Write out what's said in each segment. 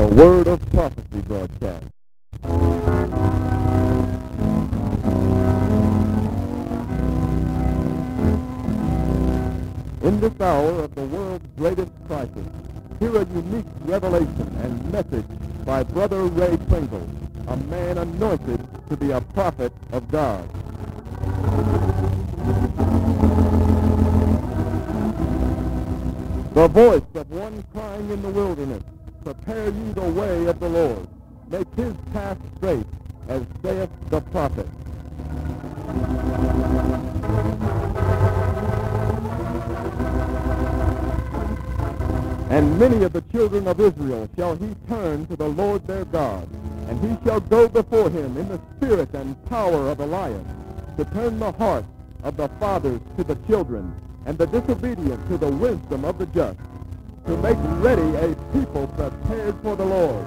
A Word of Prophecy broadcast. In this hour of the world's greatest crisis, hear a unique revelation and message by Brother Ray Pringle, a man anointed to be a prophet of God. The voice of one crying in the wilderness, prepare ye the way of the Lord. Make his path straight, as saith the prophet. And many of the children of Israel shall he turn to the Lord their God, and he shall go before him in the spirit and power of Elias, to turn the heart of the fathers to the children, and the disobedient to the wisdom of the just, to make ready a people prepared for the Lord.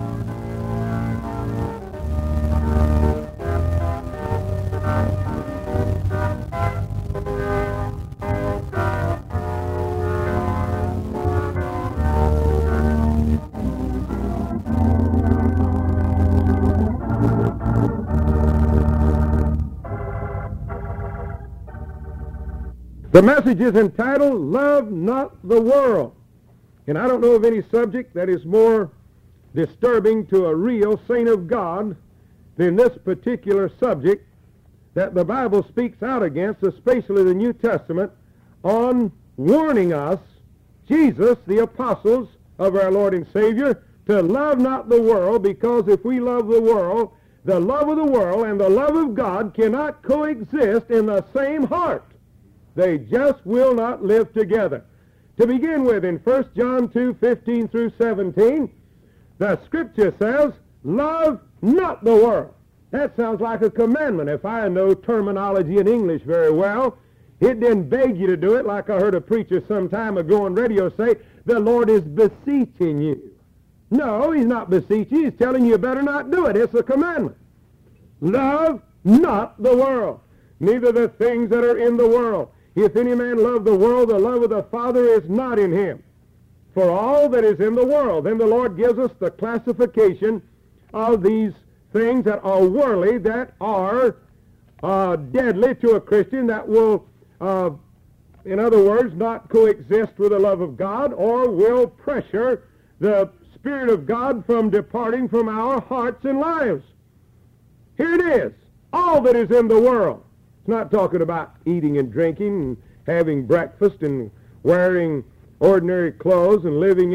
The message is entitled, Love Not the World. And I don't know of any subject that is more disturbing to a real saint of God than this particular subject that the Bible speaks out against, especially the New Testament, on warning us, Jesus, the apostles of our Lord and Savior, to love not the world, because if we love the world, the love of the world and the love of God cannot coexist in the same heart. They just will not live together. To begin with, in 1 John 2:15 through 17, the Scripture says, love not the world. That sounds like a commandment. If I know terminology in English very well, it didn't beg you to do it, like I heard a preacher some time ago on radio say, the Lord is beseeching you. No, he's not beseeching you. He's telling you better not do it. It's a commandment. Love not the world, neither the things that are in the world. If any man love the world, the love of the Father is not in him. For all that is in the world. Then the Lord gives us the classification of these things that are worldly, that are deadly to a Christian, that will, in other words, not coexist with the love of God, or will pressure the Spirit of God from departing from our hearts and lives. Here it is. All that is in the world. It's not talking about eating and drinking and having breakfast and wearing ordinary clothes and living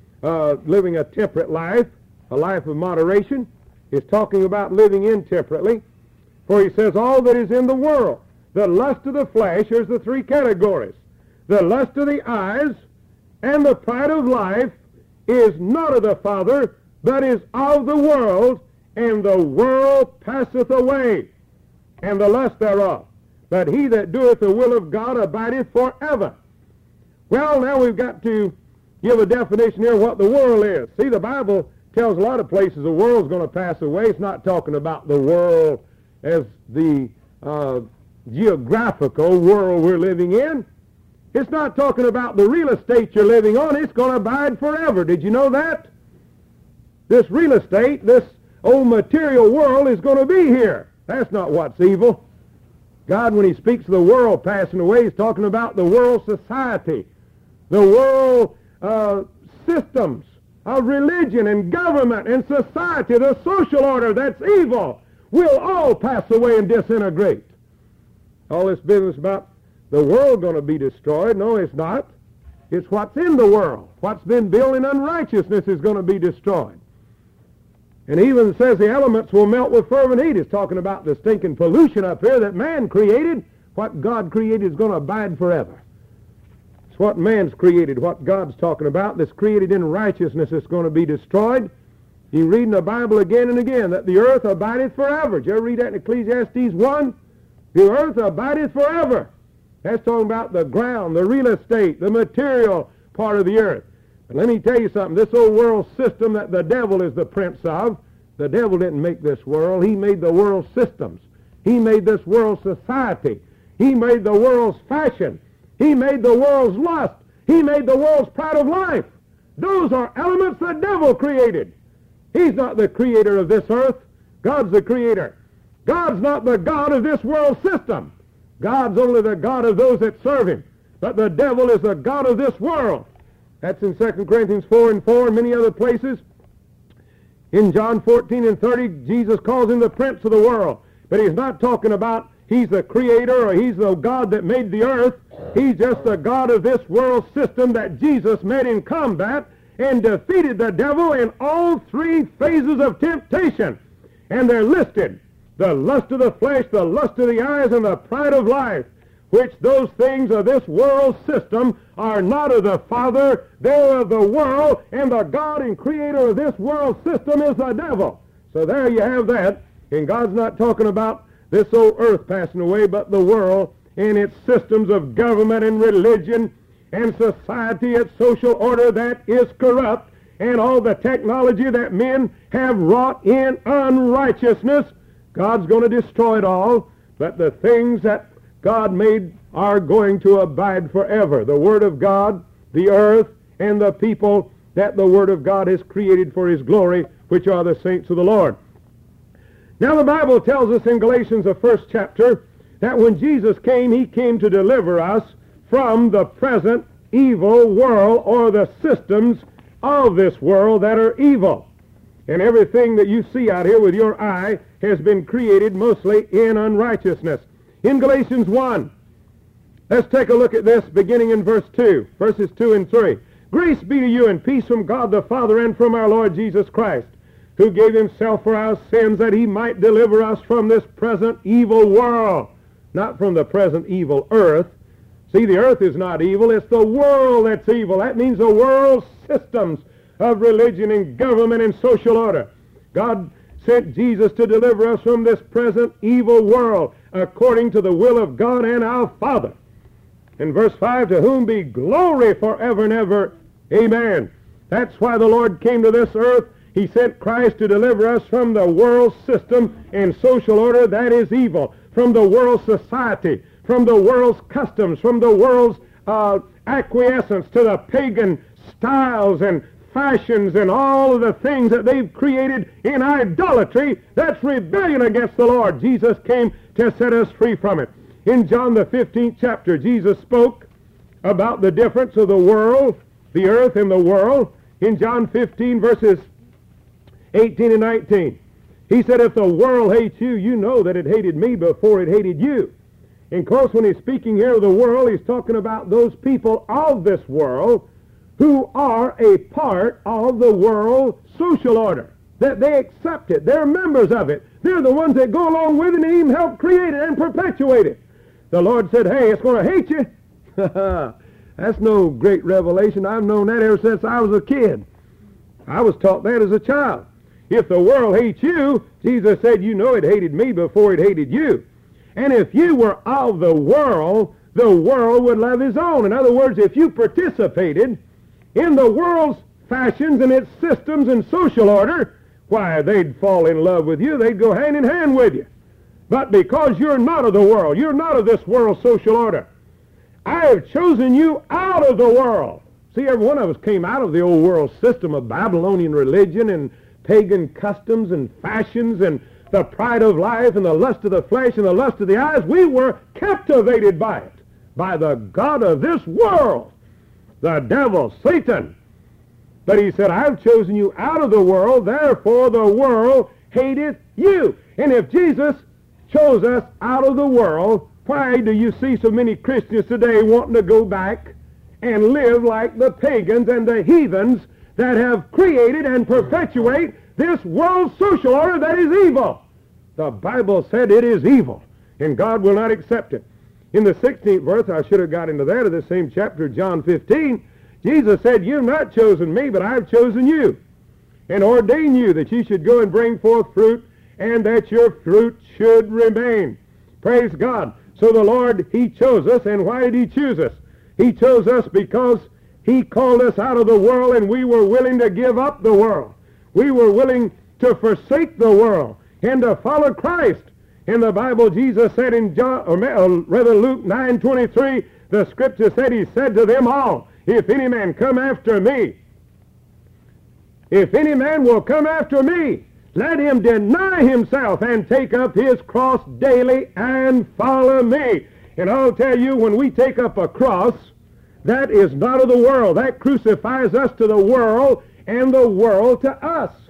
a temperate life, a life of moderation. It's talking about living intemperately. For he says, all that is in the world, the lust of the flesh, here's the three categories. The lust of the eyes and the pride of life is not of the Father, but is of the world, and the world passeth away, and the lust thereof. But he that doeth the will of God abideth forever. Well, now we've got to give a definition here of what the world is. See, the Bible tells a lot of places the world's going to pass away. It's not talking about the world as the geographical world we're living in. It's not talking about the real estate you're living on. It's going to abide forever. Did you know that? This real estate, this old material world is going to be here. That's not what's evil. God, when he speaks of the world passing away, he's talking about the world society, the world systems of religion and government and society, the social order that's evil, will all pass away and disintegrate. All this business about the world going to be destroyed, no, it's not. It's what's in the world. What's been built in unrighteousness is going to be destroyed. And he even says the elements will melt with fervent heat. It's talking about the stinking pollution up here that man created. What God created is going to abide forever. It's what man's created, what God's talking about, that's created in righteousness is going to be destroyed. You read in the Bible again and again that the earth abideth forever. Did you ever read that in Ecclesiastes 1? The earth abideth forever. That's talking about the ground, the real estate, the material part of the earth. And let me tell you something, this old world system that the devil is the prince of, the devil didn't make this world. He made the world systems. He made this world society. He made the world's fashion. He made the world's lust. He made the world's pride of life. Those are elements the devil created. He's not the creator of this earth. God's the creator. God's not the God of this world system. God's only the God of those that serve him. But the devil is the God of this world. That's in 2 Corinthians 4:4 and many other places. In John 14:30, Jesus calls him the prince of the world. But he's not talking about he's the creator or he's the God that made the earth. He's just the God of this world system that Jesus met in combat and defeated the devil in all three phases of temptation. And they're listed: the lust of the flesh, the lust of the eyes, and the pride of life, which those things of this world system are not of the Father, they're of the world, and the God and creator of this world system is the devil. So there you have that. And God's not talking about this old earth passing away, but the world and its systems of government and religion and society, its social order that is corrupt, and all the technology that men have wrought in unrighteousness. God's going to destroy it all, but the things that God made are going to abide forever. The Word of God, the earth, and the people that the Word of God has created for His glory, which are the saints of the Lord. Now the Bible tells us in Galatians, the 1st chapter, that when Jesus came, He came to deliver us from the present evil world, or the systems of this world that are evil. And everything that you see out here with your eye has been created mostly in unrighteousness. In Galatians 1, let's take a look at this beginning in verses 2 and 3. Grace be to you and peace from God the Father and from our Lord Jesus Christ, who gave himself for our sins that he might deliver us from this present evil world. Not from the present evil earth. See, the earth is not evil, it's the world that's evil. That means the world's systems of religion and government and social order. God sent Jesus to deliver us from this present evil world according to the will of God and our Father. In verse 5, to whom be glory forever and ever. Amen. That's why the Lord came to this earth. He sent Christ to deliver us from the world system and social order that is evil, from the world's society, from the world's customs, from the world's acquiescence to the pagan styles and fashions and all of the things that they've created in idolatry. That's rebellion against the Lord. Jesus came to set us free from it. In John the 15th chapter, Jesus spoke about the difference of the world, the earth and the world. In John 15 verses 18 and 19, he said, if the world hates you, you know that it hated me before it hated you. And of course, when he's speaking here of the world, he's talking about those people of this world who are a part of the world social order, that they accept it. They're members of it. They're the ones that go along with it and even help create it and perpetuate it. The Lord said, hey, it's going to hate you. That's no great revelation. I've known that ever since I was a kid. I was taught that as a child. If the world hates you, Jesus said, you know it hated me before it hated you. And if you were of the world would love his own. In other words, if you participated in the world's fashions and its systems and social order, why, they'd fall in love with you. They'd go hand in hand with you. But because you're not of the world, you're not of this world's social order, I have chosen you out of the world. See, every one of us came out of the old world system of Babylonian religion and pagan customs and fashions and the pride of life and the lust of the flesh and the lust of the eyes. We were captivated by it, by the god of this world, the devil, Satan. But he said, I've chosen you out of the world, therefore the world hateth you. And if Jesus chose us out of the world, why do you see so many Christians today wanting to go back and live like the pagans and the heathens that have created and perpetuate this world social order that is evil? The Bible said it is evil, and God will not accept it. In the 16th verse, I should have got into that of the same chapter, John 15, Jesus said, you've not chosen me, but I've chosen you, and ordained you that you should go and bring forth fruit, and that your fruit should remain. Praise God. So the Lord, he chose us, and why did he choose us? He chose us because he called us out of the world, and we were willing to give up the world. We were willing to forsake the world and to follow Christ. In the Bible, Jesus said in Luke 9:23, the scripture said, he said to them all, if any man come after me, If any man will come after me, let him deny himself and take up his cross daily and follow me. And I'll tell you, when we take up a cross, that is not of the world. That crucifies us to the world and the world to us.